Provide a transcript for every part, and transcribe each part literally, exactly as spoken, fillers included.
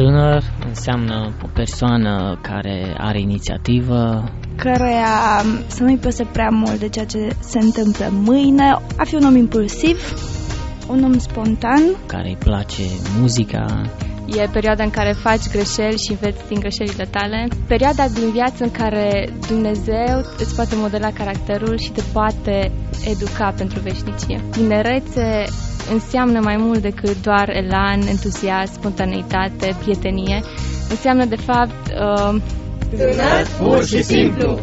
Tânăr înseamnă o persoană care are inițiativă, care să nu-i pese prea mult de ceea ce se întâmplă mâine, a fi un om impulsiv, un om spontan, care îi place muzica. E perioada în care faci greșeli și înveți din greșelile tale. Perioada din viață în care Dumnezeu îți poate modela caracterul și te poate educa pentru veșnicie. Tinerețe înseamnă mai mult decât doar elan, entuziasm, spontaneitate, prietenie. Înseamnă, de fapt, uh... tânăr pur și simplu.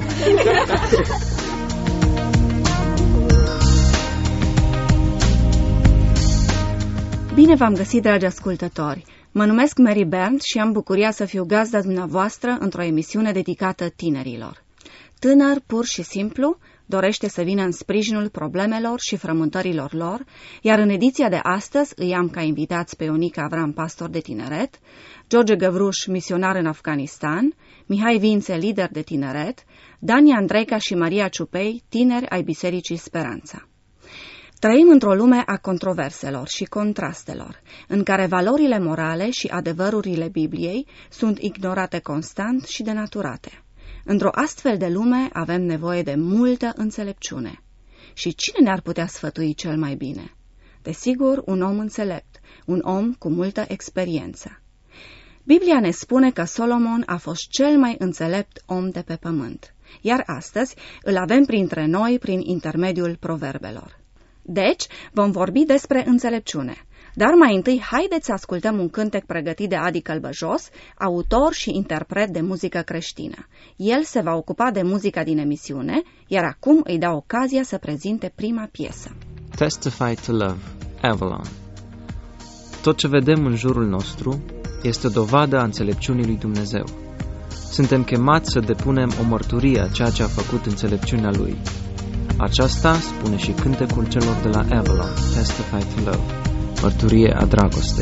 Bine v-am găsit, dragi ascultători! Mă numesc Mary Bernd și am bucuria să fiu gazda dumneavoastră într-o emisiune dedicată tinerilor. Tânăr pur și simplu dorește să vină în sprijinul problemelor și frământărilor lor, iar în ediția de astăzi îi am ca invitați pe Ionica Avram, pastor de tineret, George Găvruș, misionar în Afganistan, Mihai Vințe, lider de tineret, Dani Andreica și Maria Ciupei, tineri ai Bisericii Speranța. Trăim într-o lume a controverselor și contrastelor, în care valorile morale și adevărurile Bibliei sunt ignorate constant și denaturate. Într-o astfel de lume avem nevoie de multă înțelepciune. Și cine ne-ar putea sfătui cel mai bine? Desigur, un om înțelept, un om cu multă experiență. Biblia ne spune că Solomon a fost cel mai înțelept om de pe pământ, iar astăzi îl avem printre noi prin intermediul proverbelor. Deci, vom vorbi despre înțelepciune. Dar mai întâi, haideți să ascultăm un cântec pregătit de Adi Călbăjos, autor și interpret de muzică creștină. El se va ocupa de muzica din emisiune, iar acum îi dau ocazia să prezinte prima piesă. Testify to Love, Avalon. Tot ce vedem în jurul nostru este o dovadă a înțelepciunii lui Dumnezeu. Suntem chemați să depunem o mărturie a ceea ce a făcut înțelepciunea lui. Aceasta spune și cântecul celor de la Avalon, Testify to Love, mărturie a dragostei.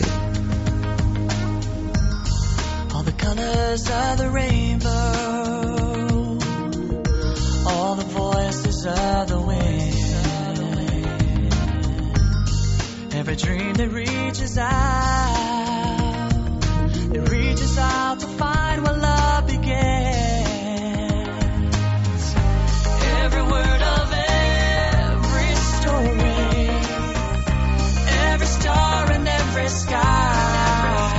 All the colors of the rainbow, all the voices of the wind, every dream that reaches out, that reaches out to find where love begins. Every word of star in every sky,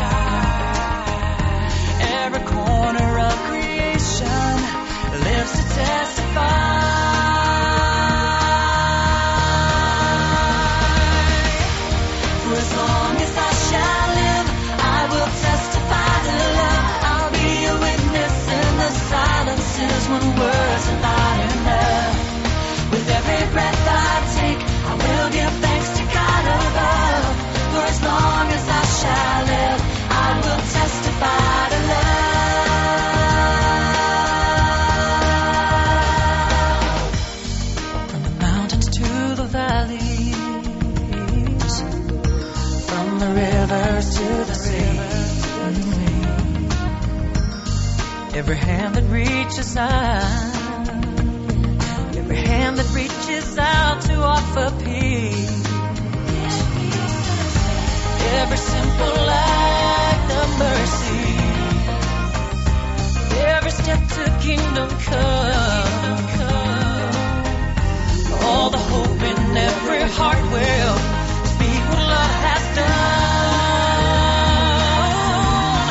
every corner of creation lives to testify. For as long as I shall live, I will testify to love. I'll be a witness in the silences when words are not enough. With every breath I take, I will give thanks to God above. For as long as I shall live, I will testify to love. From the mountains to the valleys, from the rivers to the sea, every hand that reaches out, every hand that reaches out to offer peace. Every simple act of mercy, every step to kingdom come, all the hope in every heart will speak what love has done.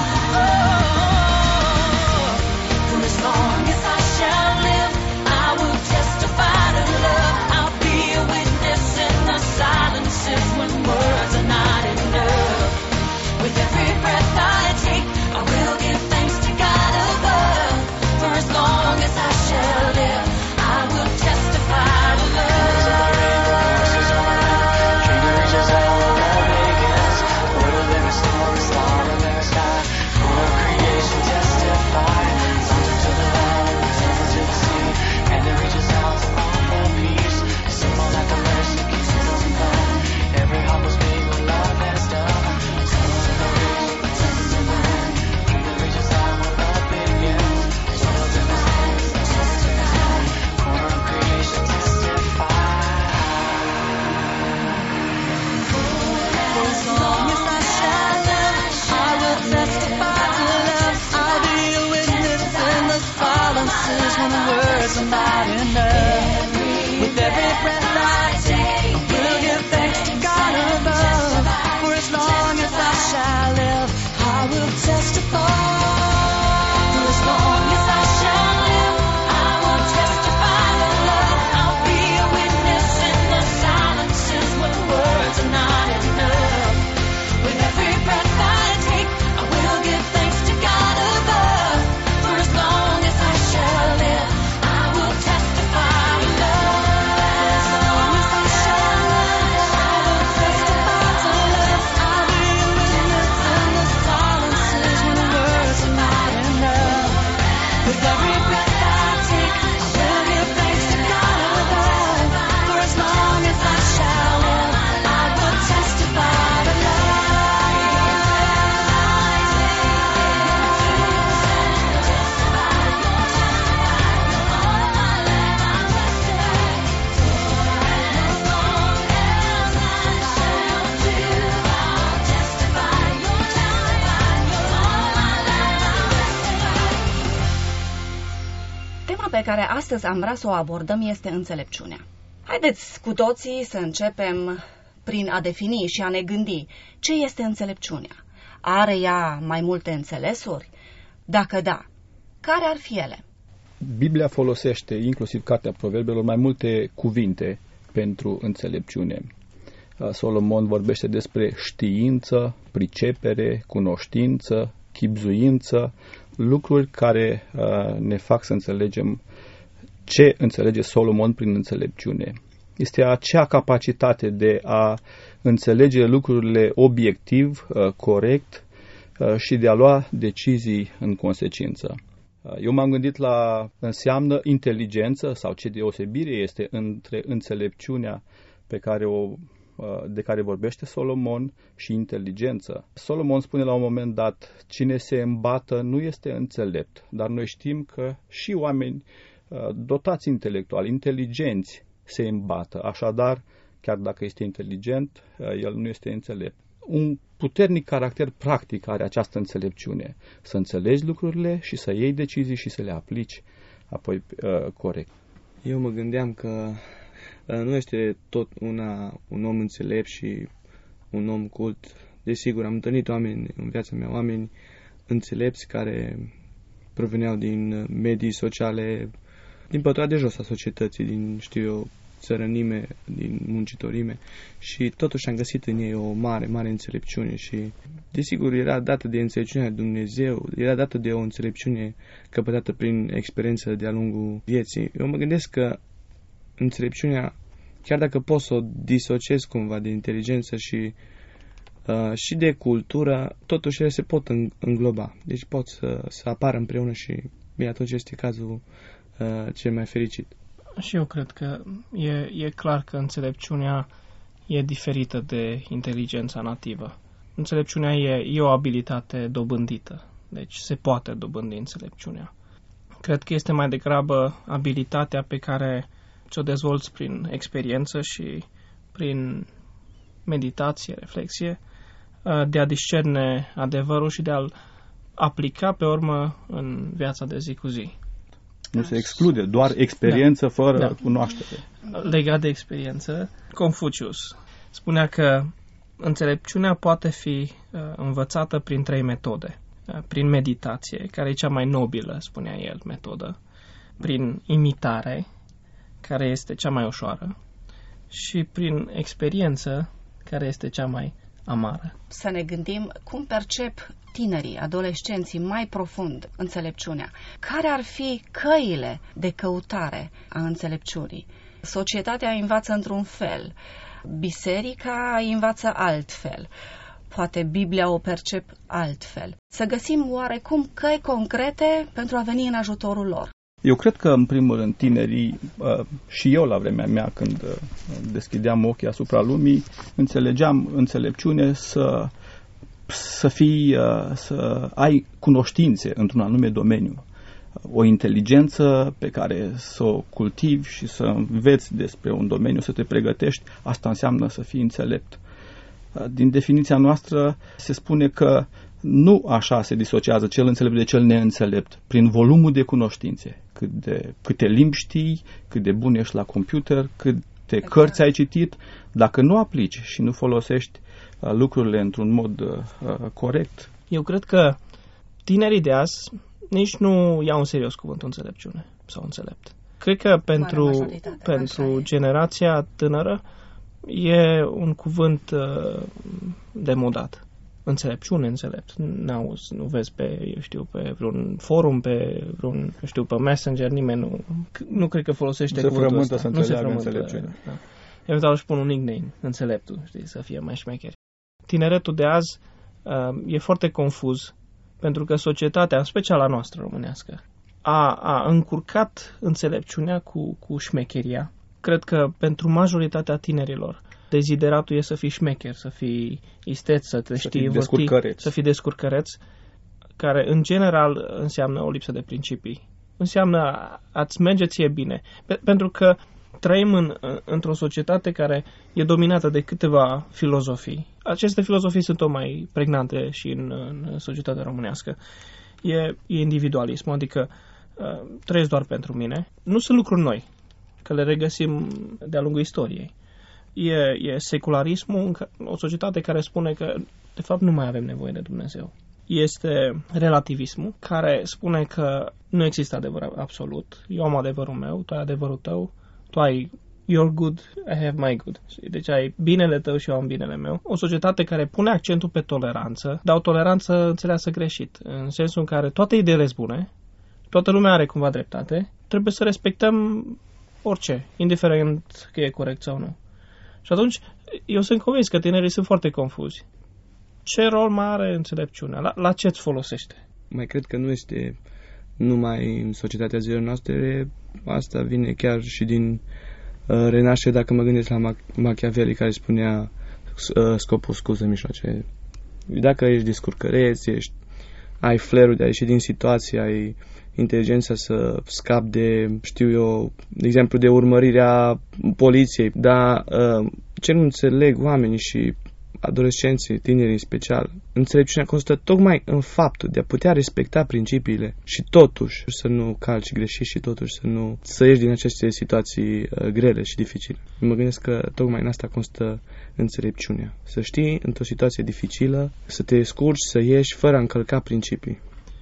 Oh, for as long as I shall live, I will testify to love. I'll be a witness in the silences when words are not enough. With words are not enough. With every breath I take, I will give thanks to God above. For as long as I shall live, I will testify. For as long as I shall live, I will testify the love. I'll be a witness in the silences when words are not enough. With every breath I take, I will give thanks to God above. For as long as I shall live, I will testify to love. As long as I shall live, I will testify to love. I'll be a witness in the silences when words are not enough. With every breath I take, I will give thanks to God above. For as long as I shall live, I will testify to love. Tema pe care astăzi am vrea să o abordăm este înțelepciunea. Haideți cu toții să începem prin a defini și a ne gândi ce este înțelepciunea. Are ea mai multe înțelesuri? Dacă da, care ar fi ele? Biblia folosește, inclusiv Cartea Proverbelor, mai multe cuvinte pentru înțelepciune. Solomon vorbește despre știință, pricepere, cunoștință, chibzuință, lucruri care ne fac să înțelegem ce înțelege Solomon prin înțelepciune. Este acea capacitate de a înțelege lucrurile obiectiv, corect și de a lua decizii în consecință. Eu m-am gândit la înseamnă inteligență sau ce deosebire este între înțelepciunea pe care o, de care vorbește Solomon și inteligență. Solomon spune la un moment dat, cine se îmbată nu este înțelept, dar noi știm că și oameni dotați intelectual, inteligenți, se îmbată. Așadar, chiar dacă este inteligent, el nu este înțelept. Un puternic caracter practic are această înțelepciune. Să înțelegi lucrurile și să iei decizii și să le aplici apoi uh, corect. Eu mă gândeam că uh, nu este tot una, un om înțelept și un om cult. Desigur, am întâlnit oameni în viața mea, oameni înțelepți care proveneau din medii sociale, din pătura de jos a societății, din, știu eu, țărănime, din muncitorime și totuși am găsit în ei o mare, mare înțelepciune și desigur era dată de înțelepciunea lui Dumnezeu, era dată de o înțelepciune căpătată prin experiență de-a lungul vieții. Eu mă gândesc că înțelepciunea, chiar dacă pot să o disociez cumva de inteligență și, uh, și de cultură, totuși ele se pot îngloba. Deci pot să, să apară împreună și bine, atunci este cazul uh, cel mai fericit. Și eu cred că e, e clar că înțelepciunea e diferită de inteligența nativă. Înțelepciunea e, e o abilitate dobândită, deci se poate dobândi înțelepciunea. Cred că este mai degrabă abilitatea pe care ți-o dezvolți prin experiență și prin meditație, reflexie, de a discerne adevărul și de a-l aplica pe urmă în viața de zi cu zi. Nu se exclude, doar experiență da. fără da. cunoaștere. Legat de experiență, Confucius spunea că înțelepciunea poate fi uh, învățată prin trei metode. Uh, prin meditație, care e cea mai nobilă, spunea el, metodă. Prin imitare, care este cea mai ușoară. Și prin experiență, care este cea mai amară. Să ne gândim cum percep tinerii, adolescenții mai profund înțelepciunea. Care ar fi căile de căutare a înțelepciunii? Societatea învață într-un fel, biserica învață altfel, poate Biblia o percep altfel. Să găsim oarecum căi concrete pentru a veni în ajutorul lor. Eu cred că, în primul rând, tinerii, și eu la vremea mea, când deschideam ochii asupra lumii, înțelegeam înțelepciune să, să, fii, să ai cunoștințe într-un anume domeniu. O inteligență pe care să o cultivi și să înveți despre un domeniu, să te pregătești, asta înseamnă să fii înțelept. Din definiția noastră se spune că Nu așa se disociază cel înțelept de cel neînțelept, prin volumul de cunoștințe, cât de, câte limbi știi, cât de bun ești la computer, câte exact. Cărți ai citit. Dacă nu aplici și nu folosești uh, lucrurile într-un mod uh, corect. Eu cred că tinerii de azi nici nu iau în serios cuvântul înțelepciune sau înțelept. Cred că pentru, pentru generația tânără e un cuvânt uh, demodat. Înțelepciune, înțelept. N-auzi, nu vezi pe, eu știu, pe vreun forum, pe vreun, eu știu, pe Messenger, nimeni nu, nu cred că folosește nu cuvântul ăsta. Să nu se frământă să înțelepciune. Da. Eventual își pun un nickname, înțeleptul, știi, să fie mai șmecheri. Tineretul de azi uh, e foarte confuz, pentru că societatea, în special a noastră românească, a, a încurcat înțelepciunea cu, cu șmecheria. Cred că pentru majoritatea tinerilor, dezideratul e să fii șmecher, să fii isteț, să te să știi fii învârti, descurcăreț. să fii descurcăreț, care în general înseamnă o lipsă de principii. Înseamnă a-ți merge ție bine. Pe, pentru că trăim în, într-o societate care e dominată de câteva filozofii. Aceste filozofii sunt tot mai pregnante și în, în societatea românească. E, e individualismul, adică uh, trăiesc doar pentru mine. Nu sunt lucruri noi, că le regăsim de-a lungul istoriei. E, e secularismul, o societate care spune că de fapt nu mai avem nevoie de Dumnezeu. Este relativismul, care spune că nu există adevăr absolut. Eu am adevărul meu, tu ai adevărul tău, tu ai your good, I have my good. Deci ai binele tău și eu am binele meu. O societate care pune accentul pe toleranță, dar o toleranță înțeleasă greșit, în sensul în care toate ideile sunt bune, toată lumea are cumva dreptate, trebuie să respectăm orice, indiferent că e corect sau nu. Și atunci, eu sunt convins că tinerii sunt foarte confuzi. Ce rol mai are înțelepciunea? La, la ce îți folosește? Mai cred că nu este numai în societatea zilelor noastre, asta vine chiar și din uh, renaștere, dacă mă gândesc la Machiavelli, care spunea uh, scopul scuză mijloace. Dacă ești descurcăreț, ești, ai flair-ul de a ieși din situație, ai inteligența să scapi de, știu eu, de exemplu, de urmărirea poliției, dar uh, ce nu înțeleg oamenii și adolescenții, tinerii în special, înțelepciunea constă tocmai în faptul de a putea respecta principiile și totuși să nu calci greșit și totuși să nu să ieși din aceste situații uh, grele și dificile. Mă gândesc că tocmai în asta constă înțelepciunea. Să știi într-o situație dificilă, să te scurci, să ieși fără a încălca principii.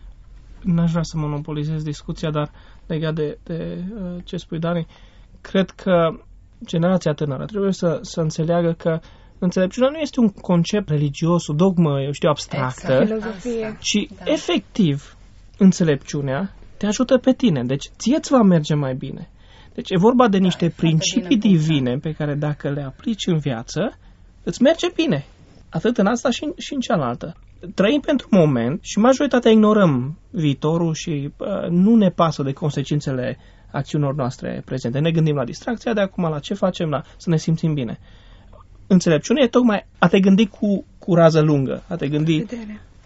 N-aș vrea să monopolizez discuția, dar legat de, de uh, ce spui, Dani, cred că generația tânără trebuie să, să înțeleagă că înțelepciunea nu este un concept religios, o dogmă, eu știu, abstractă, filozofie, ci da. efectiv înțelepciunea te ajută pe tine. Deci ție îți va merge mai bine. Deci e vorba de niște da, principii divine pe care dacă le aplici în viață, îți merge bine. Atât în asta și în, și în cealaltă. Trăim pentru moment și majoritatea ignorăm viitorul și uh, nu ne pasă de consecințele acțiunilor noastre prezente. Ne gândim la distracția de acum, la ce facem, la să ne simțim bine. Înțelepciunea e tocmai a te gândi cu, cu rază lungă, a te gândi uh,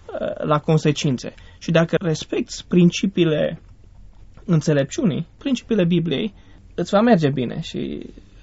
la consecințe. Și dacă respecti principiile înțelepciunii, principiile Bibliei, îți va merge bine și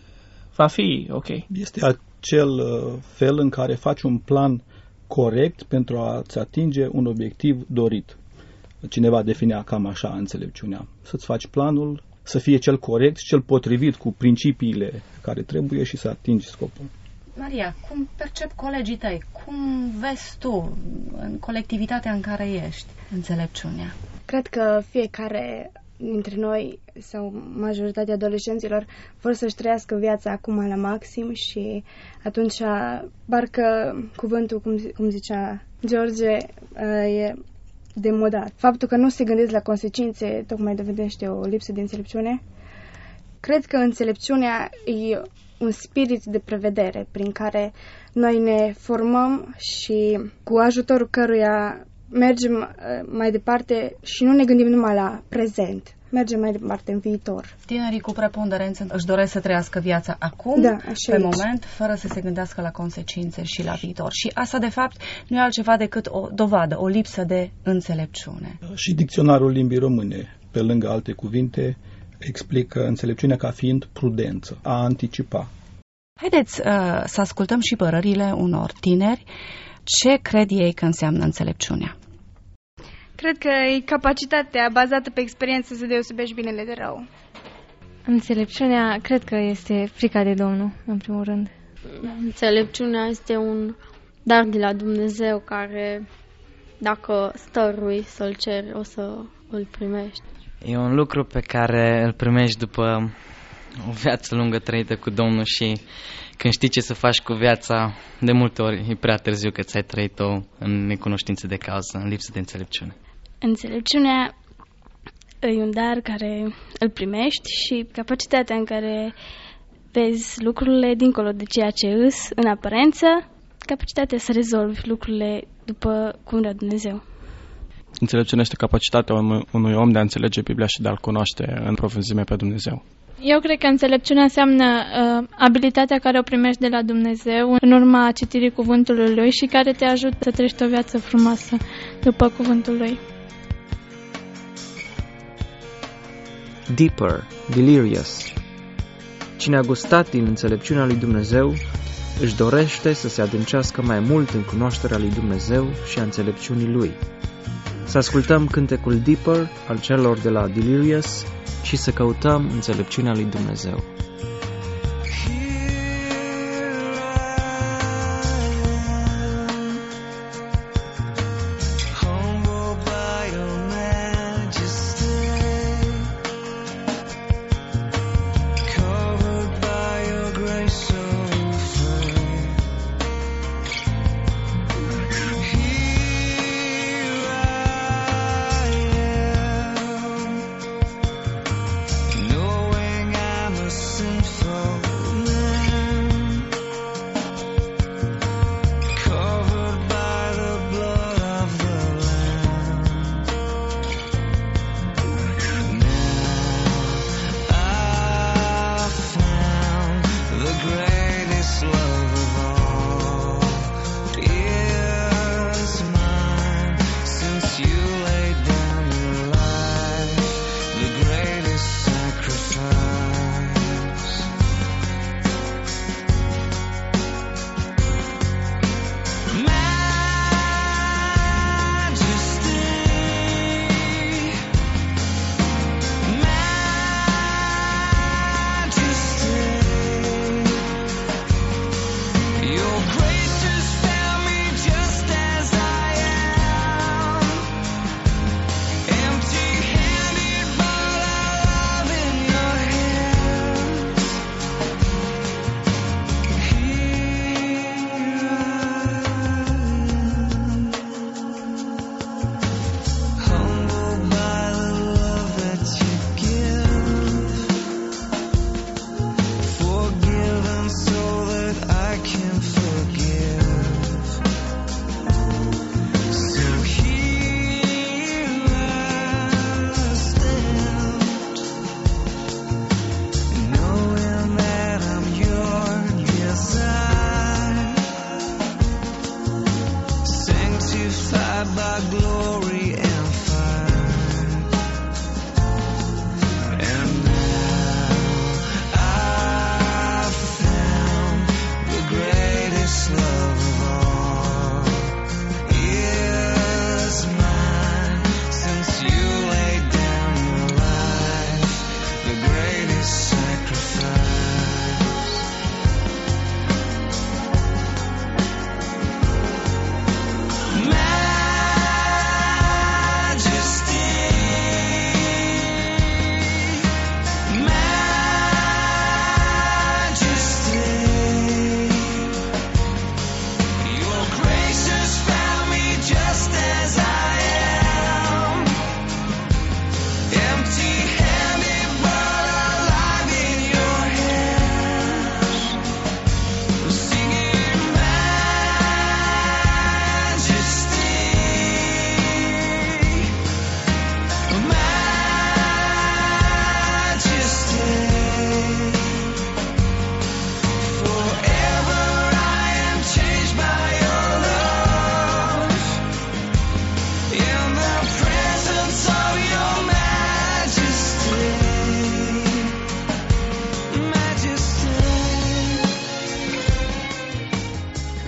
va fi ok. Este acel uh, fel în care faci un plan corect pentru a-ți atinge un obiectiv dorit. Cineva definea cam așa înțelepciunea. Să-ți faci planul, să fie cel corect și cel potrivit cu principiile care trebuie și să atingi scopul. Maria, cum percep colegii tăi? Cum vezi tu în colectivitatea în care ești înțelepciunea? Cred că fiecare dintre noi sau majoritatea adolescenților vor să-și trăiască viața acum la maxim și atunci parcă cuvântul, cum, cum zicea George, e demodat. Faptul că nu se gândesc la consecințe tocmai dovedește o lipsă de înțelepciune. Cred că înțelepciunea e un spirit de prevedere prin care noi ne formăm și cu ajutorul căruia mergem mai departe și nu ne gândim numai la prezent. Mergem mai departe în viitor. Tinerii cu preponderență își doresc să trăiască viața acum, da, pe aici. moment, fără să se gândească la consecințe și la viitor. Și asta, de fapt, nu e altceva decât o dovadă, o lipsă de înțelepciune. Și dicționarul limbii române, pe lângă alte cuvinte, explică înțelepciunea ca fiind prudență, a anticipa. Haideți uh, să ascultăm și părerile unor tineri Ce cred ei că înseamnă înțelepciunea? Cred că e capacitatea bazată pe experiență să deosebești binele de rău. Înțelepciunea, cred că este frica de Domnul, în primul rând. Înțelepciunea este un dar de la Dumnezeu care, dacă stărui să-l ceri, o să îl primești. E un lucru pe care îl primești după o viață lungă trăită cu Domnul și când știi ce să faci cu viața, de multe ori e prea târziu că ți-ai trăit-o în necunoștință de cauză, în lipsă de înțelepciune. Înțelepciunea e un dar care îl primești și capacitatea în care vezi lucrurile dincolo de ceea ce îs în aparență, capacitatea să rezolvi lucrurile după cum vrea Dumnezeu. Înțelepciunea este capacitatea unui om de a înțelege Biblia și de a-L cunoaște în profunzime pe Dumnezeu. Eu cred că înțelepciunea înseamnă uh, abilitatea care o primești de la Dumnezeu în urma citirii cuvântului Lui și care te ajută să trăiești o viață frumoasă după cuvântul Lui. Deeper, delirious. Cine a gustat din înțelepciunea lui Dumnezeu își dorește să se adâncească mai mult în cunoașterea lui Dumnezeu și a înțelepciunii Lui. Să ascultăm cântecul Deeper al celor de la Delirious și să căutăm înțelepciunea lui Dumnezeu.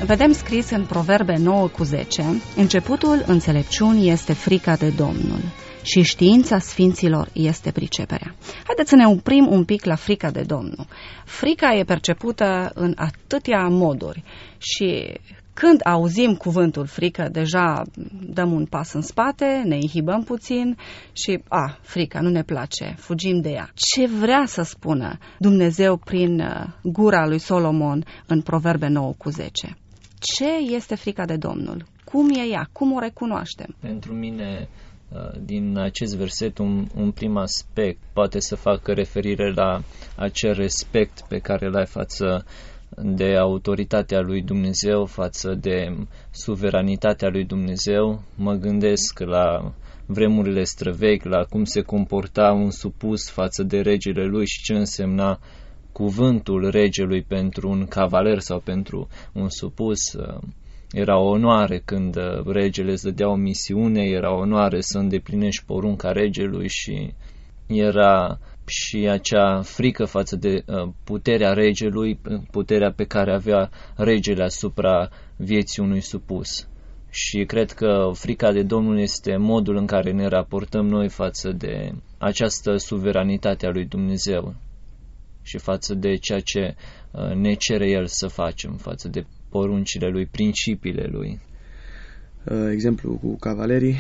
Vedem scris în Proverbe nouă cu zece, începutul înțelepciunii este frica de Domnul și știința sfinților este priceperea. Haideți să ne oprim un pic la frica de Domnul. Frica e percepută în atâtea moduri și când auzim cuvântul frică, deja dăm un pas în spate, ne inhibăm puțin și, a, frica, nu ne place, fugim de ea. Ce vrea să spună Dumnezeu prin gura lui Solomon în Proverbe nouă cu zece? Ce este frica de Domnul? Cum e ea? Cum o recunoaștem? Pentru mine, din acest verset, un, un prim aspect poate să facă referire la acel respect pe care îl ai față de autoritatea lui Dumnezeu, față de suveranitatea lui Dumnezeu. Mă gândesc la vremurile străvechi, la cum se comporta un supus față de regele lui și ce însemna cuvântul regelui pentru un cavaler sau pentru un supus. Era o onoare când regele îți dădea o misiune, era o onoare să îndeplinești porunca regelui și era și acea frică față de puterea regelui, puterea pe care avea regele asupra vieții unui supus. Și cred că frica de Domnul este modul în care ne raportăm noi față de această suveranitate a lui Dumnezeu și față de ceea ce ne cere El să facem, față de poruncile Lui, principiile Lui. Exemplu cu cavalerii.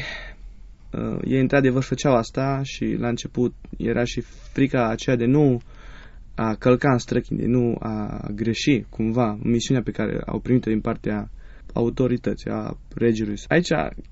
Ei într-adevăr făceau asta și la început era și frica aceea de nu a călca în străchini, de nu a greși cumva misiunea pe care au primit-o din partea autorității, a regelui. Aici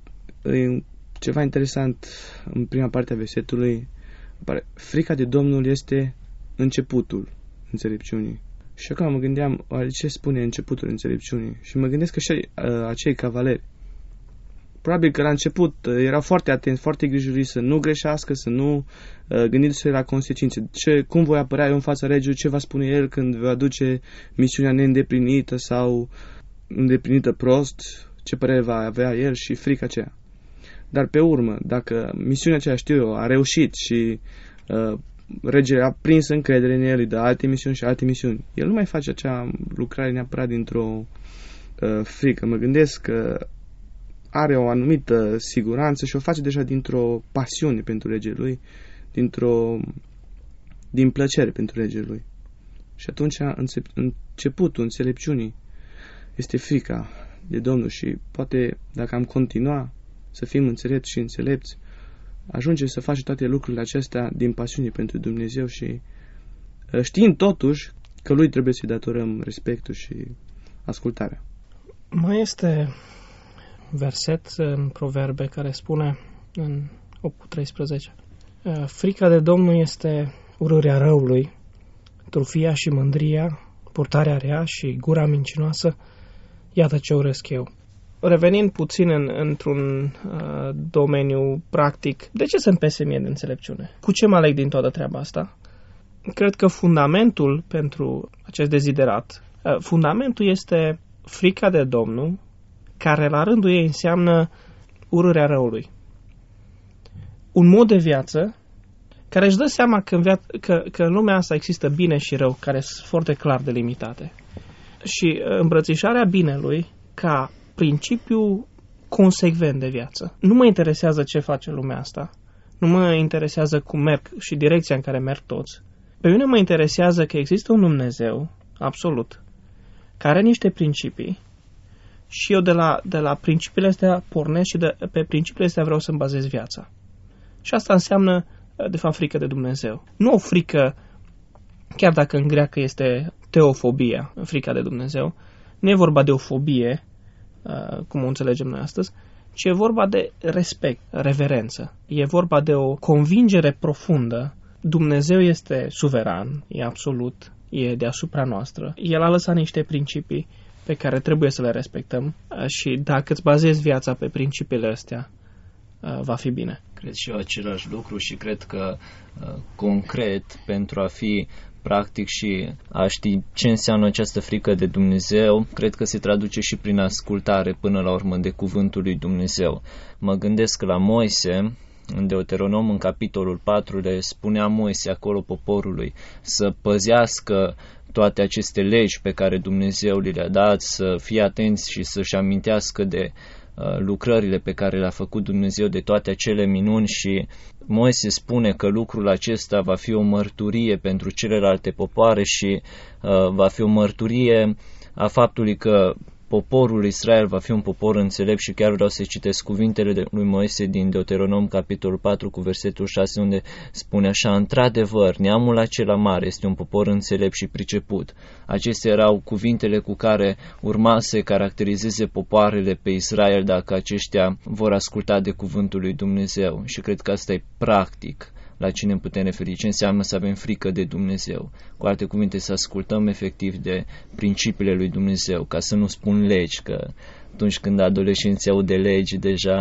e ceva interesant în prima parte a versetului. Frica de Domnul este începutul înțelepciunii. Și acum mă gândeam, oare ce spune începutul înțelepciunii? Și mă gândesc că și acei cavaleri, probabil că la început erau foarte atenți, foarte grijuliți să nu greșească, să nu uh, gândindu-se la consecințe. Ce, cum voi apărea eu în fața regelui, ce va spune el când va aduce misiunea neîndeplinită sau îndeplinită prost, ce părere va avea el și frica aceea. Dar pe urmă, dacă misiunea aceea, știu eu, a reușit și uh, regele a prins încredere în el, îi dă alte misiuni și alte misiuni, el nu mai face acea lucrare neapărat dintr-o uh, frică. Mă gândesc că are o anumită siguranță și o face deja dintr-o pasiune pentru regele lui, dintr-o din plăcere pentru regele lui. Și atunci începutul înțelepciunii este frica de Domnul și poate dacă am continua să fim înțelepți și înțelepți, ajunge să faci toate lucrurile acestea din pasiune pentru Dumnezeu și știind totuși că lui trebuie să-i datorăm respectul și ascultarea. Mai este verset în Proverbe care spune în opt cu treisprezece: frica de Domnul este urârea răului, trufia și mândria, purtarea rea și gura mincinoasă, iată ce urăsc eu. Revenind puțin în, într-un uh, domeniu practic, de ce să-mi pese mie de înțelepciune? Cu ce mă aleg din toată treaba asta? Cred că fundamentul pentru acest deziderat, uh, fundamentul este frica de Domnul, care la rândul ei înseamnă urârea răului. Un mod de viață care își dă seama că în, via- că, că în lumea asta există bine și rău, care sunt foarte clar delimitate. Și îmbrățișarea binelui ca principiu consecvent de viață. Nu mă interesează ce face lumea asta, nu mă interesează cum merg și direcția în care merg toți. Pe mine mă interesează că există un Dumnezeu absolut, care are niște principii și eu de la, de la principiile astea pornesc și de, pe principiile astea vreau să-mi bazez viața. Și asta înseamnă, de fapt, frică de Dumnezeu. Nu o frică, chiar dacă în greacă este teofobia, frica de Dumnezeu, nu e vorba de o fobie, cum o înțelegem noi astăzi, ci e vorba de respect, reverență. E vorba de o convingere profundă. Dumnezeu este suveran, e absolut, e deasupra noastră. El a lăsat niște principii pe care trebuie să le respectăm și dacă îți bazezi viața pe principiile astea, va fi bine. Cred și eu același lucru și cred că concret, pentru a fi practic și a ști ce înseamnă această frică de Dumnezeu, cred că se traduce și prin ascultare până la urmă de cuvântul lui Dumnezeu. Mă gândesc la Moise, în Deuteronom, în capitolul patru, le spunea Moise acolo poporului să păzească toate aceste legi pe care Dumnezeu le-a dat, să fie atenți și să-și amintească de uh, lucrările pe care le-a făcut Dumnezeu, de toate acele minuni. Și Moise spune că lucrul acesta va fi o mărturie pentru celelalte popoare și uh, va fi o mărturie a faptului că poporul Israel va fi un popor înțelept. Și chiar vreau să citesc cuvintele de lui Moise din Deuteronom, capitolul patru, cu versetul șase, unde spune așa: într-adevăr, neamul acela mare este un popor înțelept și priceput. Acestea erau cuvintele cu care urma să caracterizeze popoarele pe Israel dacă aceștia vor asculta de cuvântul lui Dumnezeu. Și cred că asta e practic la cine ne putem referi, ce înseamnă să avem frică de Dumnezeu. Cu alte cuvinte, să ascultăm efectiv de principiile lui Dumnezeu, ca să nu spun legi, că atunci când adolescenții au de legi deja...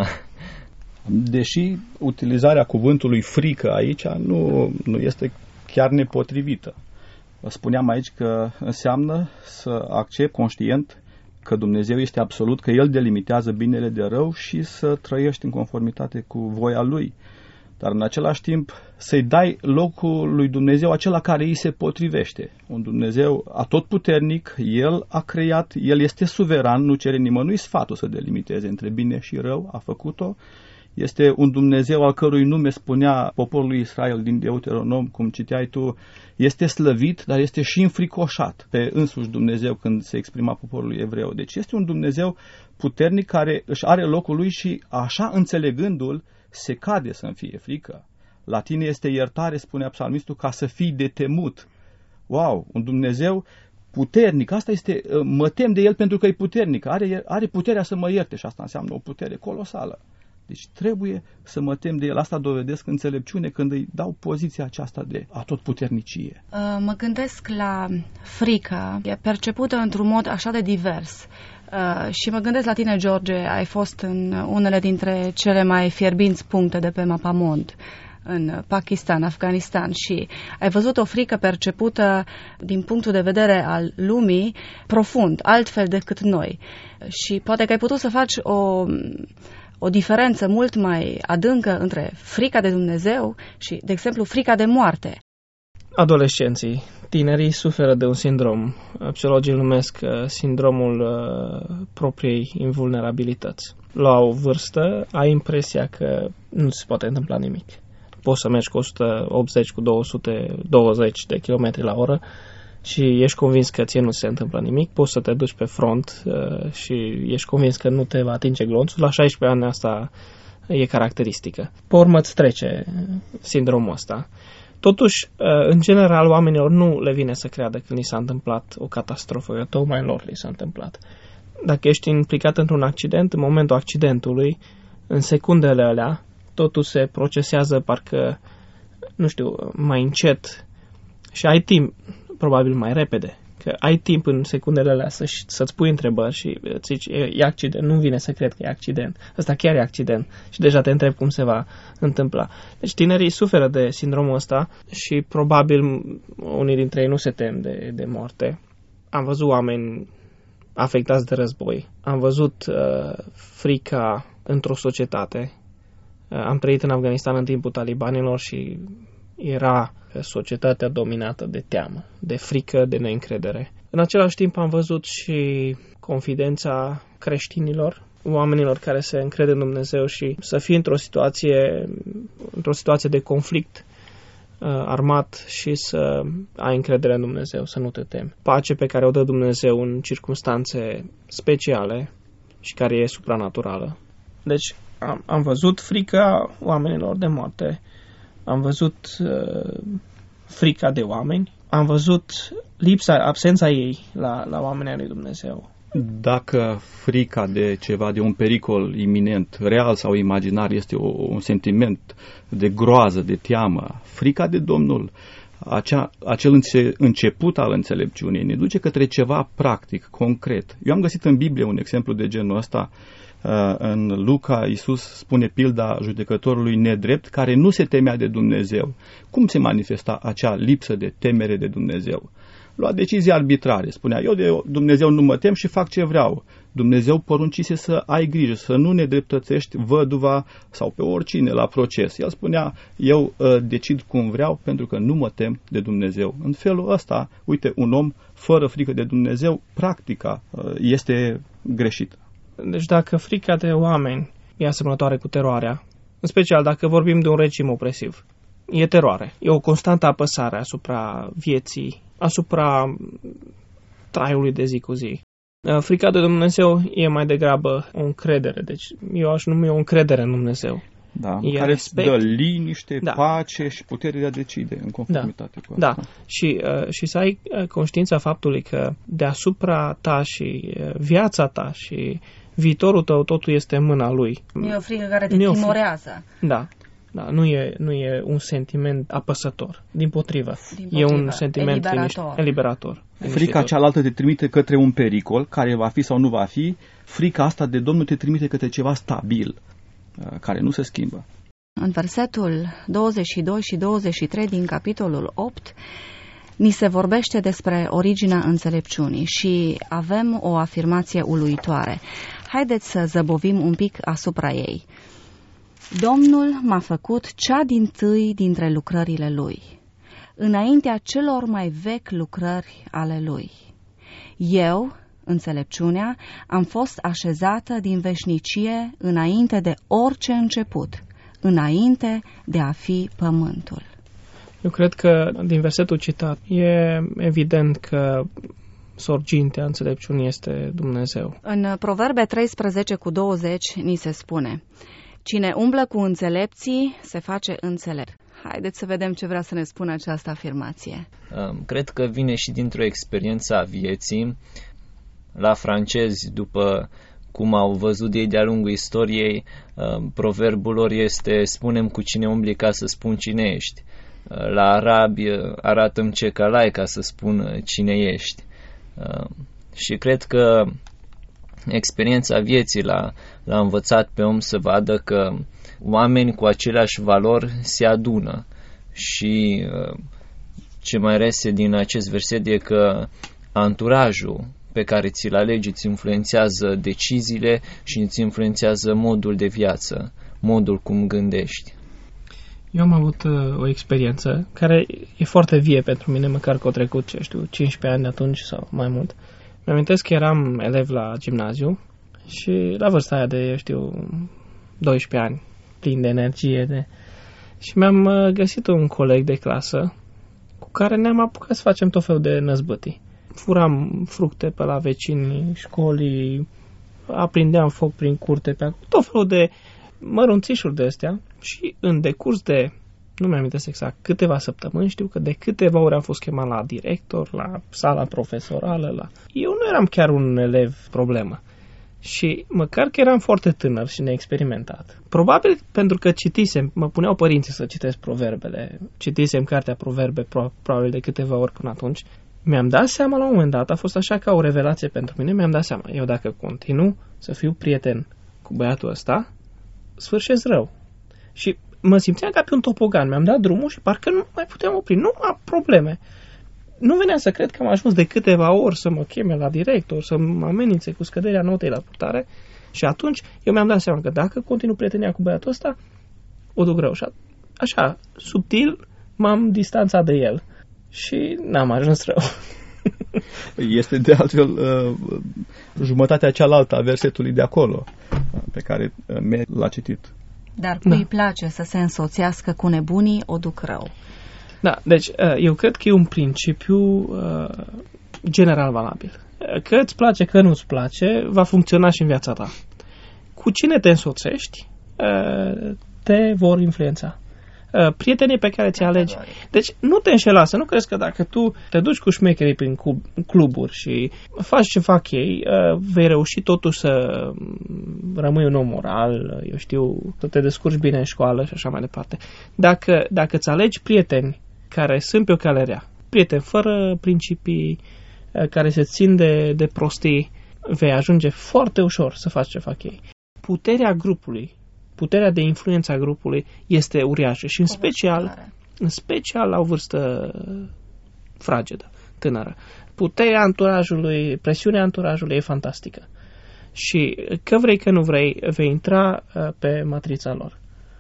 Deși utilizarea cuvântului frică aici nu, nu este chiar nepotrivită. Spuneam aici că înseamnă să accept conștient că Dumnezeu este absolut, că El delimitează binele de rău și să trăiești în conformitate cu voia Lui. Dar în același timp să-i dai locul lui Dumnezeu acela care îi se potrivește. Un Dumnezeu atotputernic, El a creat, El este suveran, nu cere nimănui sfatul să delimiteze între bine și rău, a făcut-o. Este un Dumnezeu al cărui nume spunea poporului Israel din Deuteronom, cum citeai tu, este slăvit, dar este și înfricoșat pe însuși Dumnezeu când se exprima poporului evreu. Deci este un Dumnezeu puternic care își are locul lui și așa înțelegându-l, se cade să-mi fie frică. La tine este iertare, spunea psalmistul, ca să fii de temut. Wow, un Dumnezeu puternic, asta este, mă tem de El pentru că e puternic, are, are puterea să mă ierte și asta înseamnă o putere colosală. Deci trebuie să mă tem de El, asta dovedesc înțelepciune când îi dau poziția aceasta de atotputernicie. Mă gândesc la frică, e percepută într-un mod așa de divers. Uh, și mă gândesc la tine, George, ai fost în unele dintre cele mai fierbinți puncte de pe mapamond, în Pakistan, Afganistan, și ai văzut o frică percepută din punctul de vedere al lumii profund, altfel decât noi. Și poate că ai putut să faci o, o diferență mult mai adâncă între frica de Dumnezeu și, de exemplu, frica de moarte. Adolescenții, tinerii suferă de un sindrom. Psihologii îl numesc sindromul propriei invulnerabilități. La o vârstă ai impresia că nu se poate întâmpla nimic. Poți să mergi cu o sută optzeci, cu două sute douăzeci de kilometri la oră și ești convins că ție nu se întâmplă nimic. Poți să te duci pe front și ești convins că nu te va atinge glonțul. La șaisprezece ani asta e caracteristică. Pe urmă îți trece sindromul ăsta. Totuși, în general, oamenilor nu le vine să creadă că li s-a întâmplat o catastrofă, că tocmai lor li s-a întâmplat. Dacă ești implicat într-un accident, în momentul accidentului, în secundele alea, totul se procesează parcă, nu știu, mai încet și ai timp, probabil mai repede. Că ai timp în secundele alea să, să-ți pui întrebări și îți zici, e, e accident, nu vine să cred că e accident. Ăsta chiar e accident și deja te întrebi cum se va întâmpla. Deci tinerii suferă de sindromul ăsta și probabil unii dintre ei nu se tem de, de moarte. Am văzut oameni afectați de război. Am văzut uh, frica într-o societate. Uh, am trăit în Afganistan în timpul talibanilor și era societatea dominată de teamă, de frică, de neîncredere. În același timp am văzut și confidența creștinilor, oamenilor care se încred în Dumnezeu și să fie într-o situație, într-o situație de conflict uh, armat și să ai încredere în Dumnezeu, să nu te temi. Pace pe care o dă Dumnezeu în circumstanțe speciale și care e supranaturală. Deci am, am văzut frica oamenilor de moarte. Am văzut uh, frica de oameni, am văzut lipsa, absența ei la, la oamenii lui Dumnezeu. Dacă frica de ceva, de un pericol iminent, real sau imaginar, este o, un sentiment de groază, de teamă, frica de Domnul, acea, acel înce, început al înțelepciunii, ne duce către ceva practic, concret. Eu am găsit în Biblie un exemplu de genul ăsta. În Luca, Iisus spune pilda judecătorului nedrept care nu se temea de Dumnezeu. Cum se manifesta acea lipsă de temere de Dumnezeu? lua decizii arbitrare. Spunea, eu de Dumnezeu nu mă tem și fac ce vreau. Dumnezeu poruncise să ai grijă, să nu nedreptățești văduva sau pe oricine la proces. El spunea, eu uh, decid cum vreau pentru că nu mă tem de Dumnezeu. În felul ăsta, uite, un om fără frică de Dumnezeu, practica uh, este greșită. Deci dacă frica de oameni e asemănătoare cu teroarea, în special dacă vorbim de un regim opresiv, e teroare. E o constantă apăsare asupra vieții, asupra traiului de zi cu zi. Frica de Dumnezeu e mai degrabă o încredere. Deci eu aș numi o încredere în Dumnezeu. Da, e care respect. Îți dă liniște, da. pace și putere de a decide în conformitate da. cu asta. Da, și, uh, și să ai conștiința faptului că deasupra ta și uh, viața ta și viitorul tău totul este în mâna Lui. Nu e o frică care te timorează. Da. Da, nu e, nu e un sentiment apăsător, dimpotrivă. Dimpotrivă. E un sentiment eliberator. Liniș- eliberator. Frica cealaltă te trimite către un pericol, care va fi sau nu va fi. Frica asta de Domnul te trimite către ceva stabil, care nu se schimbă. În versetul douăzeci și doi și douăzeci și trei din capitolul opt, ni se vorbește despre originea înțelepciunii și avem o afirmație uluitoare. Haideți să zăbovim un pic asupra ei. Domnul m-a făcut cea dintâi dintre lucrările Lui, înaintea celor mai vechi lucrări ale Lui. Eu, înțelepciunea, am fost așezată din veșnicie înainte de orice început, înainte de a fi pământul. Eu cred că din versetul citat e evident că sorgintea înțelepciunii este Dumnezeu. În Proverbe treisprezece cu douăzeci ni se spune: cine umblă cu înțelepții se face înțelept. Haideți să vedem ce vrea să ne spună această afirmație. Cred că vine și dintr-o experiență a vieții. La francezi, după cum au văzut ei de-a lungul istoriei, proverbul lor este: spune-mi cu cine umbli ca să spun cine ești. La arabi, arată-mi ce călai ca să spun cine ești. Și cred că experiența vieții l-a, l-a învățat pe om să vadă că oameni cu aceleași valori se adună. Și ce mai reiese din acest verset e că anturajul pe care ți-l alegi îți influențează deciziile și îți influențează modul de viață, modul cum gândești. Eu am avut uh, o experiență care e foarte vie pentru mine, măcar că au trecut, ce știu, cincisprezece ani de atunci sau mai mult. Mi-amintesc că eram elev la gimnaziu și la vârsta aia de, eu știu, doisprezece ani, plin de energie. De... Și mi-am uh, găsit un coleg de clasă cu care ne-am apucat să facem tot felul de năzbâtii. Furam fructe pe la vecinii școlii, aprindeam foc prin curte pe acolo, tot felul de mărunțișuri de astea. Și în decurs de, nu mi-am amintesc exact, câteva săptămâni, știu că de câteva ori am fost chemat la director, la sala profesorală, la... Eu nu eram chiar un elev problemă. Și măcar că eram foarte tânăr și neexperimentat. Probabil pentru că citisem, mă puneau părinții să citesc proverbele, citisem cartea Proverbe pro, probabil de câteva ori până atunci, mi-am dat seama la un moment dat, a fost așa ca o revelație pentru mine, mi-am dat seama, eu dacă continu să fiu prieten cu băiatul ăsta, sfârșesc rău. Și mă simțeam ca pe un topogan, mi-am dat drumul și parcă nu mai puteam opri, nu am probleme. Nu venea să cred că am ajuns de câteva ori să mă cheme la director, să mă amenințe cu scăderea notei la purtare și atunci eu mi-am dat seama că dacă continuu prietenia cu băiatul ăsta, o duc rău. Și așa, subtil, m-am distanțat de el și n-am ajuns rău. Este de altfel uh, jumătatea cealaltă a versetului de acolo, pe care uh, l-a citit. Dar cui da. îi place să se însoțească cu nebunii, o duc rău. Da, deci eu cred că e un principiu uh, general valabil. Că îți place, că nu-ți place, va funcționa și în viața ta. Cu cine te însoțești, uh, te vor influența. Uh, prietenii pe care ți alegi. Deci nu te înșela, să nu crezi că dacă tu te duci cu șmecherii prin cluburi și faci ce fac ei, uh, vei reuși totuși să rămâi un om moral, eu știu, să te descurci bine în școală și așa mai departe. Dacă, dacă îți alegi prieteni care sunt pe o cale rea, prieteni fără principii, uh, care se țin de, de prostii, vei ajunge foarte ușor să faci ce fac ei. Puterea grupului, puterea de influență a grupului este uriașă și în special, în special la o vârstă fragedă. tânără. Puterea anturajului, presiunea anturajului e fantastică. Și că vrei, că nu vrei, vei intra pe matrița lor.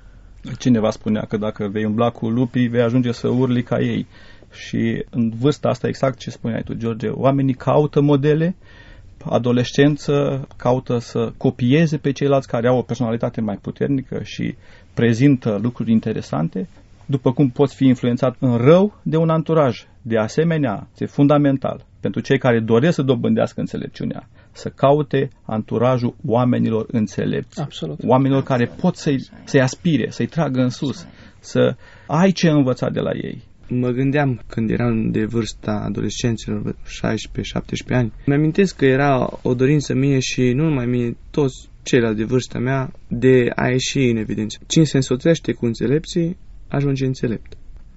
Cineva spunea că dacă vei umbla cu lupii, vei ajunge să urli ca ei. Și în vârsta asta, exact ce spuneai tu, George, oamenii caută modele, adolescență, caută să copieze pe ceilalți care au o personalitate mai puternică și prezintă lucruri interesante, după cum poți fi influențat în rău de un anturaj. De asemenea, este fundamental pentru cei care doresc să dobândească înțelepciunea, să caute anturajul oamenilor înțelepți. Absolut. Oamenilor care pot să-i, să-i aspire, să-i tragă în sus, să ai ce învăța de la ei. Mă gândeam când eram de vârsta adolescenților, șaisprezece șaptesprezece ani, mi-amintesc că era o dorință mie și nu numai mie, toți ceilalți de vârsta mea, de a ieși în evidență. Cine se însoțește cu înțelepții, ajunge înțelept.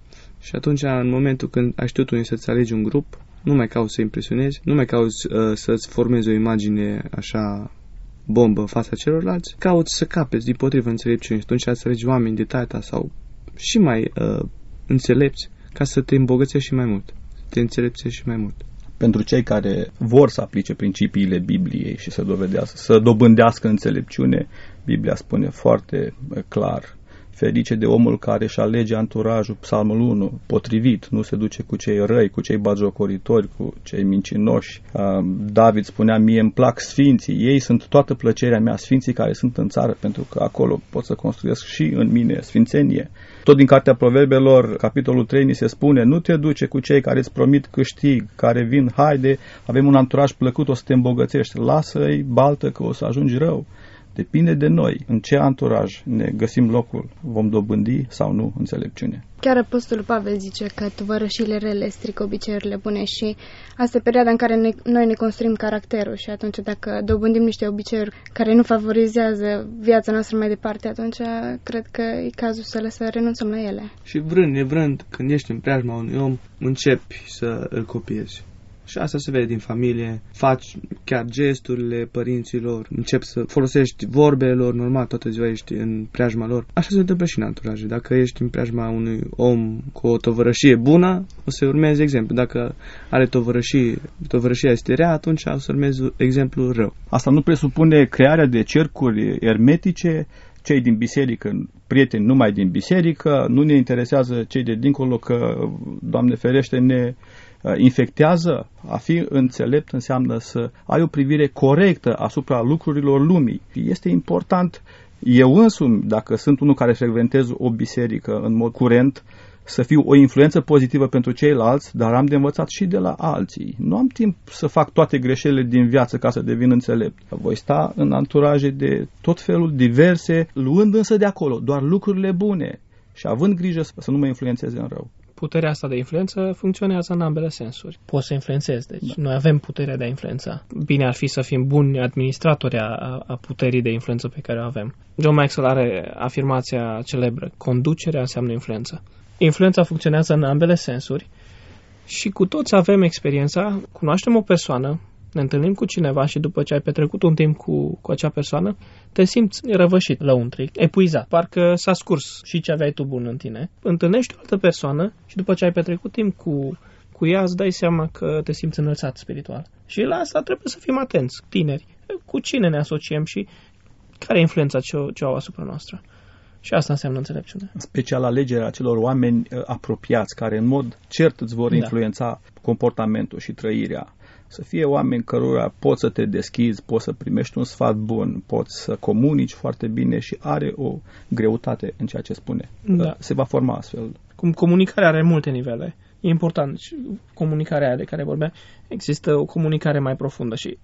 Și atunci, în momentul când ai știut unde să-ți alegi un grup, nu mai cauți să impresionezi, nu mai cauți uh, să-ți formezi o imagine așa bombă în fața celorlalți, cauți să capeți din potrivă înțelepciune. Și atunci să alegi oameni de tata sau și mai uh, înțelepți, ca să te îmbogățești și mai mult, să te înțelepțești și mai mult. Pentru cei care vor să aplice principiile Bibliei și să dovedească, să dobândească înțelepciune, Biblia spune foarte clar: ferice de omul care își alege anturajul, Psalmul unu, potrivit, nu se duce cu cei răi, cu cei batjocoritori, cu cei mincinoși. David spunea: mie îmi plac sfinții, ei sunt toată plăcerea mea, sfinții care sunt în țară, pentru că acolo pot să construiesc și în mine sfințenie. Tot din cartea Proverbelor, capitolul trei, ni se spune: nu te duce cu cei care îți promit câștig, care vin, haide, avem un anturaj plăcut, o să te îmbogățești, lasă-i baltă că o să ajungi rău. Depinde de noi în ce anturaj ne găsim locul, vom dobândi sau nu înțelepciune. Chiar Apostolul Pavel zice că tovărășiile rele strică obiceiurile bune și asta e perioada în care ne, noi ne construim caracterul și atunci dacă dobândim niște obiceiuri care nu favorizează viața noastră mai departe, atunci cred că e cazul să le să renunțăm la ele. Și vrând, nevrând, când ești în preajma unui om, începi să îl copiezi. Și asta se vede din familie, faci chiar gesturile părinților, începi să folosești vorbele lor, normal, toată ziua ești în preajma lor. Așa se întâmplă și în anturaje. Dacă ești în preajma unui om cu o tovărășie bună, o să urmezi exemplu. Dacă are tovărășie, tovărășia este rea, atunci o să urmezi exemplu rău. Asta nu presupune crearea de cercuri ermetice, cei din biserică, prieteni numai din biserică, nu ne interesează cei de dincolo că, Doamne ferește, ne infectează. A fi înțelept înseamnă să ai o privire corectă asupra lucrurilor lumii. Este important, eu însumi, dacă sunt unul care frecventez o biserică în mod curent, să fiu o influență pozitivă pentru ceilalți, dar am de învățat și de la alții. Nu am timp să fac toate greșelile din viață ca să devin înțelept. Voi sta în anturaje de tot felul diverse, luând însă de acolo doar lucrurile bune și având grijă să nu mă influențeze în rău. Puterea asta de influență funcționează în ambele sensuri. Poți să influențezi, deci da. Noi avem puterea de a influența. Bine ar fi să fim buni administratori a, a puterii de influență pe care o avem. John Maxwell are afirmația celebră: conducerea înseamnă influență. Influența funcționează în ambele sensuri și cu toți avem experiența, cunoaștem o persoană, ne întâlnim cu cineva și după ce ai petrecut un timp cu, cu acea persoană, te simți răvășit, lăuntric, epuizat. Parcă s-a scurs și ce aveai tu bun în tine. Întâlnești o altă persoană și după ce ai petrecut timp cu, cu ea, îți dai seama că te simți înălțat spiritual. Și la asta trebuie să fim atenți, tineri. Cu cine ne asociem și care e influența ce o, ce o au asupra noastră. Și asta înseamnă înțelepciune. În special alegerea acelor oameni apropiați, care în mod cert îți vor influența da. comportamentul și trăirea. Să fie oameni cărora poți să te deschizi, poți să primești un sfat bun, poți să comunici foarte bine și are o greutate în ceea ce spune. Da. Se va forma astfel. Cum comunicarea are multe nivele. E important. Comunicarea aia de care vorbeam, există o comunicare mai profundă și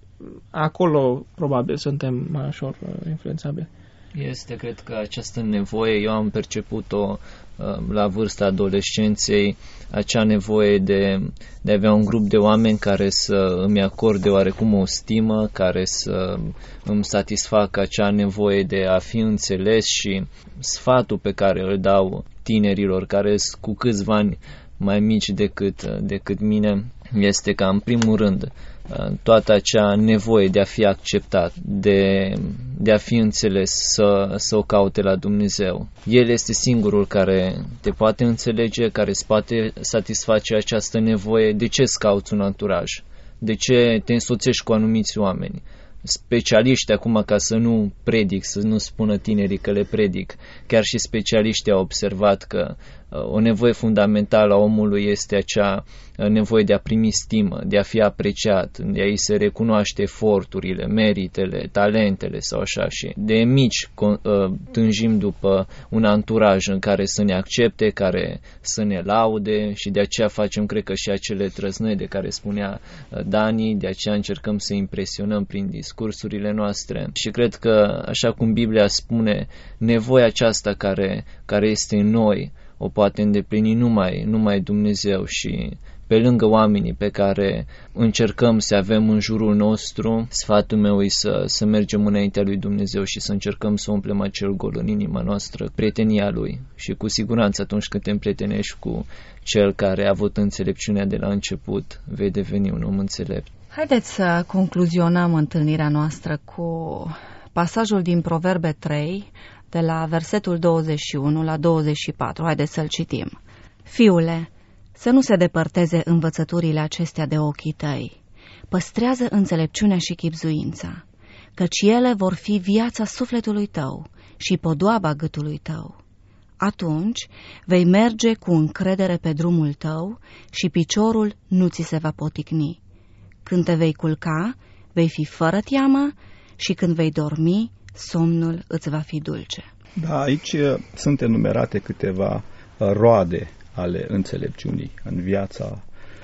acolo probabil suntem mai ușor influențabili. Este, cred că această nevoie, eu am perceput-o la vârsta adolescenței, acea nevoie de, de a avea un grup de oameni care să îmi acorde oarecum o stimă, care să îmi satisfacă acea nevoie de a fi înțeles și sfatul pe care îl dau tinerilor care sunt cu câțiva ani mai mici decât, decât mine, este ca în primul rând toată acea nevoie de a fi acceptat, de, de a fi înțeles, să, să o caute la Dumnezeu. El este singurul care te poate înțelege, care îți poate satisface această nevoie. De ce îți cauți un anturaj? De ce te însoțești cu anumiți oameni? Specialiști, acum ca să nu predic, să nu spună tinerii că le predic, chiar și specialiștii au observat că o nevoie fundamentală a omului este acea nevoie de a primi stimă, de a fi apreciat, de a-i se recunoaște eforturile, meritele, talentele sau așa, și de mici tânjim după un anturaj în care să ne accepte, care să ne laude, și de aceea facem, cred că, și acele trăznăi de care spunea Dani, de aceea încercăm să impresionăm prin discursurile noastre. Și cred că, așa cum Biblia spune, nevoia aceasta care, care este în noi o poate îndeplini numai, numai Dumnezeu, și pe lângă oamenii pe care încercăm să avem în jurul nostru, sfatul meu e să, să mergem înaintea lui Dumnezeu și să încercăm să umplem acel gol în inima noastră, prietenia Lui. Și cu siguranță atunci când te împrietenești cu Cel care a avut înțelepciunea de la început, vei deveni un om înțelept. Haideți să concluzionăm întâlnirea noastră cu pasajul din Proverbe trei, de la versetul douăzeci și unu la douăzeci și patru. Haideți să-l citim. Fiule, să nu se depărteze învățăturile acestea de ochii tăi. Păstrează înțelepciunea și chibzuința, căci ele vor fi viața sufletului tău și podoaba gâtului tău. Atunci vei merge cu încredere pe drumul tău și piciorul nu ți se va poticni. Când te vei culca, vei fi fără teamă, și când vei dormi, somnul îți va fi dulce. Da, aici sunt enumerate câteva roade ale înțelepciunii în viața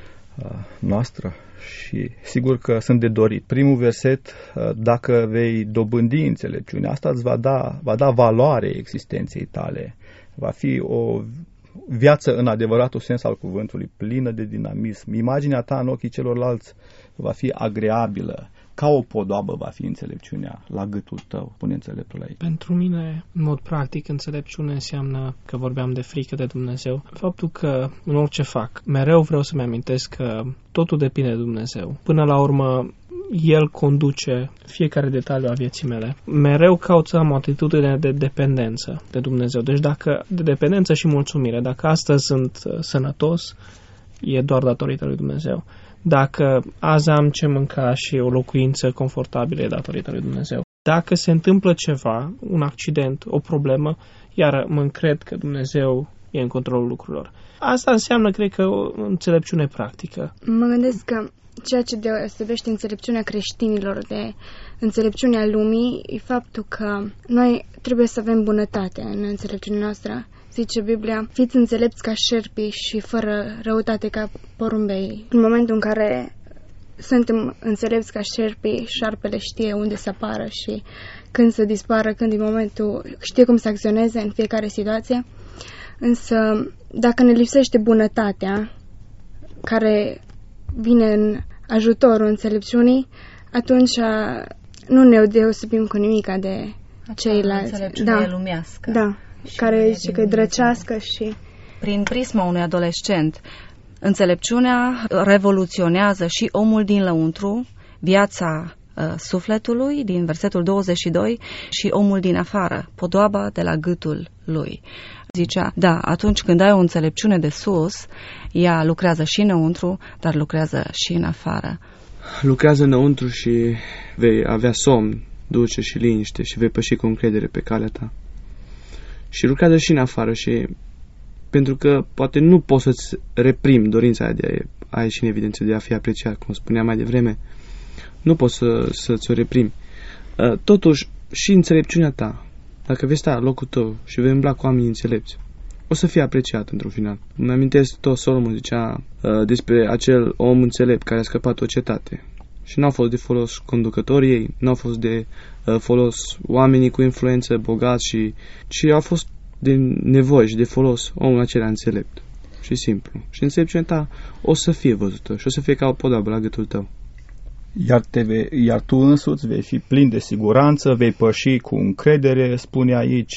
noastră și sigur că sunt de dorit. Primul verset, dacă vei dobândi înțelepciunea, asta îți va da, va da valoare existenței tale. Va fi o viață în adevăratul sens al cuvântului, plină de dinamism. Imaginea ta în ochii celorlalți va fi agreabilă. Ca o podoabă va fi înțelepciunea la gâtul tău, pune înțeleptul aici. Pentru mine, în mod practic, înțelepciune înseamnă, că vorbeam de frică de Dumnezeu, faptul că în orice fac, mereu vreau să-mi amintesc că totul depinde de Dumnezeu. Până la urmă, El conduce fiecare detaliu a vieții mele. Mereu caut să am o atitudine de dependență de Dumnezeu. Deci dacă, de dependență și mulțumire, dacă astăzi sunt sănătos, e doar datorită lui Dumnezeu. Dacă azi am ce mânca și o locuință confortabilă, e datorită lui Dumnezeu. Dacă se întâmplă ceva, un accident, o problemă, iar mă încred că Dumnezeu e în controlul lucrurilor. Asta înseamnă, cred că, o înțelepciune practică. Mă gândesc că ceea ce deosebește înțelepciunea creștinilor de înțelepciunea lumii e faptul că noi trebuie să avem bunătate în înțelepciunea noastră. Zice Biblia, fiți înțelepți ca șerpii și fără răutate ca porumbei. În momentul în care suntem înțelepți ca șerpii, șarpele știe unde să apară și când să dispară, când în momentul știe cum să acționeze în fiecare situație. Însă, dacă ne lipsește bunătatea care vine în ajutorul înțelepciunii, atunci nu ne deosebim cu nimica de ceilalți. Înțelepciunea da. lumească. Da. Și care zice că e drăcească și... Prin prisma unui adolescent, înțelepciunea revoluționează și omul din lăuntru, viața uh, sufletului, din versetul douăzeci și doi, și omul din afară, podoaba de la gâtul lui. Zicea, da, atunci când ai o înțelepciune de sus, ea lucrează și înăuntru, dar lucrează și în afară. Lucrează înăuntru și vei avea somn, dulce și liniște și vei păși cu încredere pe calea ta. Și lucrează și în afară, și pentru că poate nu poți să-ți reprimi dorința aia de a ieși în evidență, de a fi apreciat, cum spuneam mai devreme, nu poți să, să-ți o reprimi. Totuși, și înțelepciunea ta, dacă vei sta la locul tău și vei umbla cu oamenii înțelepți, o să fie apreciat într-un final. Îmi amintesc, tot Solomon zicea uh, despre acel om înțelept care a scăpat o cetate. Și n-au fost de folos conducătorii ei, n-au fost de uh, folos oamenii cu influență bogați, și, ci au fost de nevoie și de folos omul acela înțelept și simplu. Și înțelepciunea ta o să fie văzută și o să fie ca o podoabă la gâtul tău. Iar, te vei, iar tu însuți vei fi plin de siguranță, vei păși cu încredere, spune aici,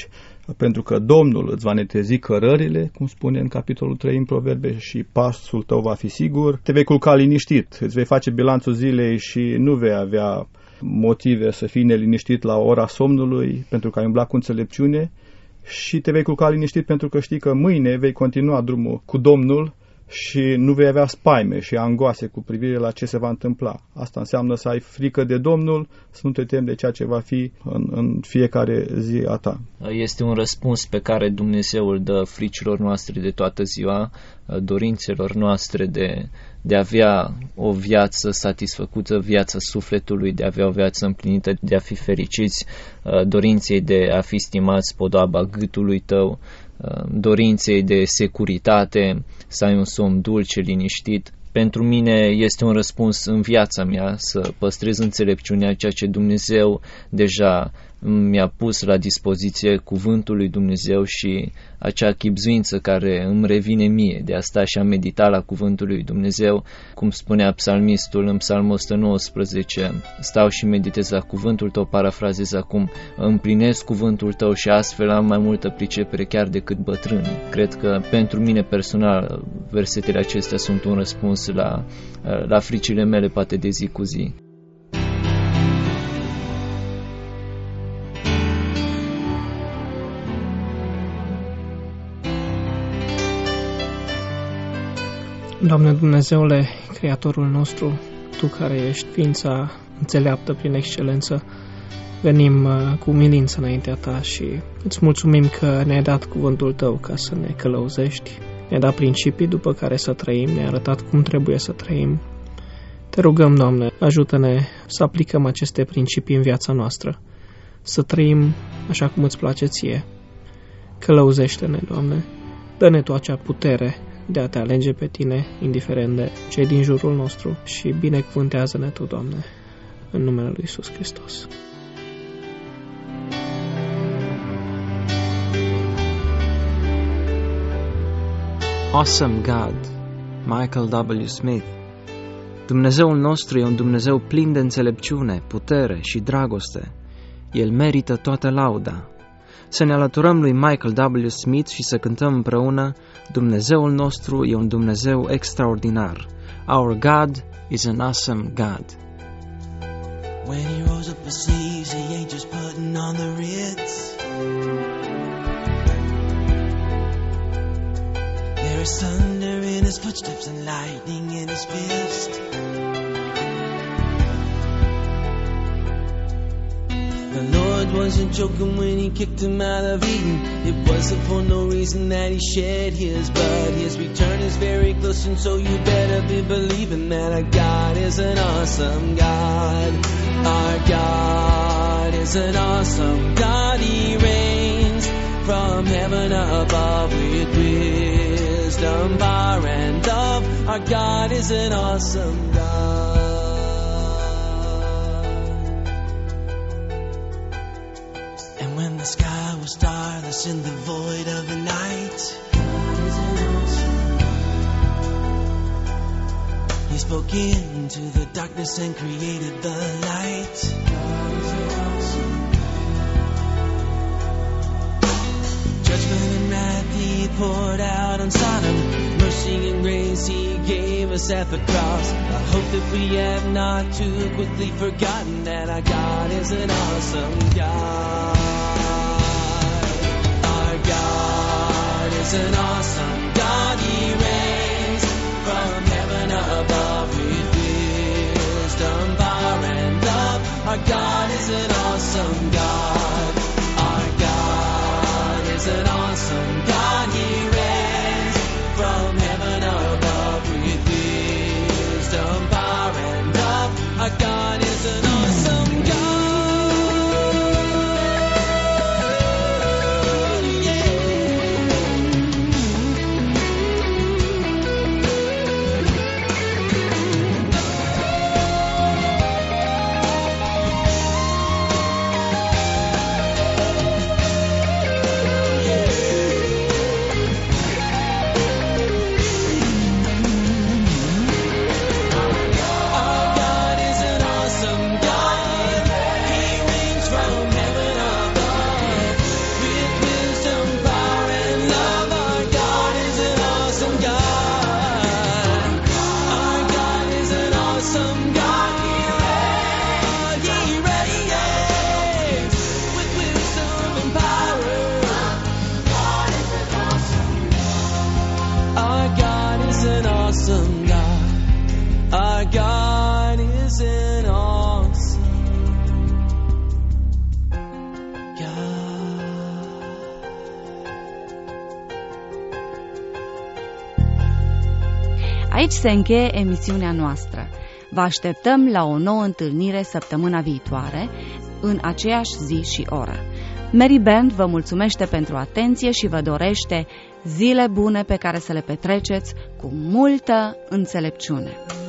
pentru că Domnul îți va netrezi cărările, cum spune în capitolul trei în Proverbe, și pasul tău va fi sigur. Te vei culca liniștit, îți vei face bilanțul zilei și nu vei avea motive să fii neliniștit la ora somnului, pentru că ai umblat cu înțelepciune, și te vei culca liniștit pentru că știi că mâine vei continua drumul cu Domnul și nu vei avea spaime și angoase cu privire la ce se va întâmpla. Asta înseamnă să ai frică de Domnul, să nu te temi de ceea ce va fi în, în fiecare zi a ta. Este un răspuns pe care Dumnezeu îl dă fricilor noastre de toată ziua, dorințelor noastre de, de a avea o viață satisfăcută, viața sufletului, de a avea o viață împlinită, de a fi fericiți, dorinței de a fi stimați podoaba gâtului tău, dorinței de securitate, să ai un somn dulce, liniștit. Pentru mine este un răspuns în viața mea să păstrez înțelepciunea, ceea ce Dumnezeu deja mi-a pus la dispoziție, cuvântul lui Dumnezeu, și acea chibzuință care îmi revine mie de a sta și a medita la cuvântul lui Dumnezeu, cum spunea psalmistul în Psalmul o sută nouăsprezece, stau și meditez la cuvântul tău, parafrazez acum, împlinesc cuvântul tău și astfel am mai multă pricepere chiar decât bătrânii. Cred că pentru mine personal versetele acestea sunt un răspuns la, la fricile mele poate de zi cu zi. Doamne Dumnezeule, Creatorul nostru, Tu care ești ființa înțeleaptă prin excelență, venim cu umilință înaintea Ta și îți mulțumim că ne-ai dat cuvântul Tău ca să ne călăuzești, ne-ai dat principii după care să trăim, ne-ai arătat cum trebuie să trăim. Te rugăm, Doamne, ajută-ne să aplicăm aceste principii în viața noastră, să trăim așa cum îți place Ție. Călăuzește-ne, Doamne, dă-ne Tu acea putere de a Te alege pe Tine, indiferent de cei din jurul nostru, și binecuvântează-ne Tu, Doamne, în numele Lui Iisus Hristos. Awesome God, Michael W. Smith. Dumnezeul nostru e un Dumnezeu plin de înțelepciune, putere și dragoste. El merită toată lauda. Să ne alăturăm lui Michael W. Smith și să cântăm împreună: Dumnezeul nostru e un Dumnezeu extraordinar. Our God is an awesome God. When he rolls up his sleeves, he ain't just putting on the Ritz. There is thunder in his footsteps and lightning in his fist. The Lord wasn't joking when he kicked him out of Eden. It wasn't for no reason that he shed his blood. His return is very close, and so you better be believing that our God is an awesome God. Our God is an awesome God. He reigns from heaven above with wisdom, power, and love. Our God is an awesome God. And when the sky was starless in the void of the night, God is an awesome God. He spoke into the darkness and created the light. God is an awesome God. Judgment and wrath he poured out on Sodom. Mercy and grace he gave us at the cross. I hope that we have not too quickly forgotten that our God is an awesome God. Our God is an awesome God. He reigns from heaven above with wisdom, power, and love. Our God is an awesome God. Our God is an awesome God. He reigns from heaven above with wisdom, power, and love. Our God is an awesome God. Yeah. aici se încheie emisiunea noastră. Vă așteptăm la o nouă întâlnire săptămâna viitoare, în aceeași zi și oră. Mary Band vă mulțumește pentru atenție și vă dorește zile bune pe care să le petreceți cu multă înțelepciune.